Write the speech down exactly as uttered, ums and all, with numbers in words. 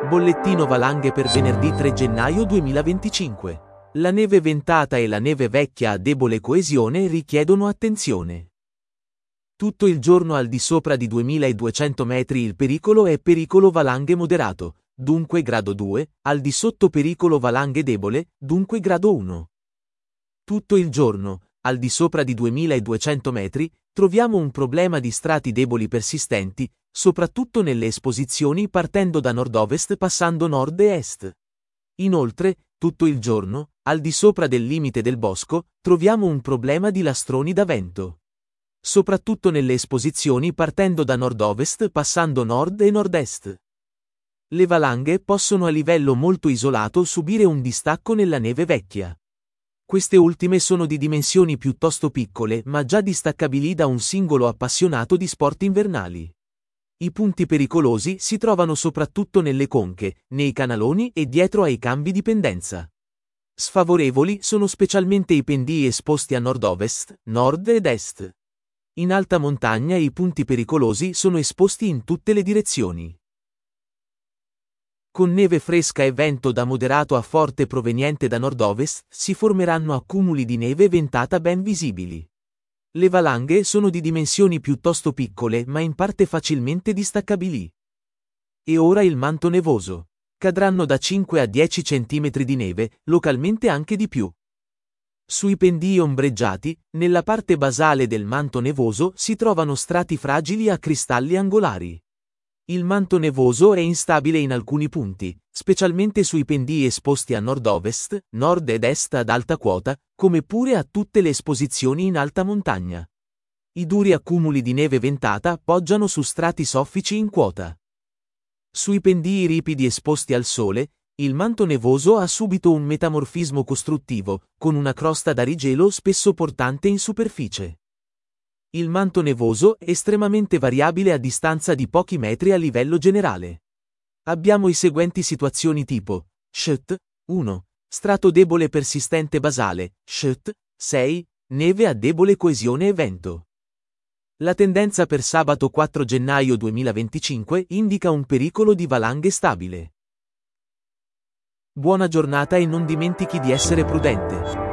Bollettino valanghe per venerdì tre gennaio duemilaventicinque. La neve ventata e la neve vecchia a debole coesione richiedono attenzione. Tutto il giorno al di sopra di duemiladuecento metri il pericolo è pericolo valanghe moderato, dunque grado due, al di sotto pericolo valanghe debole, dunque grado uno. Tutto il giorno, al di sopra di duemiladuecento metri, troviamo un problema di strati deboli persistenti, soprattutto nelle esposizioni partendo da nord-ovest passando nord e est. Inoltre, tutto il giorno, al di sopra del limite del bosco, troviamo un problema di lastroni da vento. Soprattutto nelle esposizioni partendo da nord-ovest passando nord e nord-est. Le valanghe possono a livello molto isolato subire un distacco nella neve vecchia. Queste ultime sono di dimensioni piuttosto piccole ma già distaccabili da un singolo appassionato di sport invernali. I punti pericolosi si trovano soprattutto nelle conche, nei canaloni e dietro ai cambi di pendenza. Sfavorevoli sono specialmente i pendii esposti a nord-ovest, nord ed est. In alta montagna i punti pericolosi sono esposti in tutte le direzioni. Con neve fresca e vento da moderato a forte proveniente da nord-ovest, si formeranno accumuli di neve ventata ben visibili. Le valanghe sono di dimensioni piuttosto piccole ma in parte facilmente distaccabili. E ora il manto nevoso. Cadranno da cinque a dieci centimetri di neve, localmente anche di più. Sui pendii ombreggiati, nella parte basale del manto nevoso si trovano strati fragili a cristalli angolari. Il manto nevoso è instabile in alcuni punti, specialmente sui pendii esposti a nord-ovest, nord ed est ad alta quota, come pure a tutte le esposizioni in alta montagna. I duri accumuli di neve ventata poggiano su strati soffici in quota. Sui pendii ripidi esposti al sole, il manto nevoso ha subito un metamorfismo costruttivo, con una crosta da rigelo spesso portante in superficie. Il manto nevoso è estremamente variabile a distanza di pochi metri a livello generale. Abbiamo i seguenti situazioni tipo: S H T uno. Strato debole persistente basale, S H T sei. Neve a debole coesione e vento. La tendenza per sabato quattro gennaio duemilaventicinque indica un pericolo di valanghe stabile. Buona giornata e non dimentichi di essere prudente.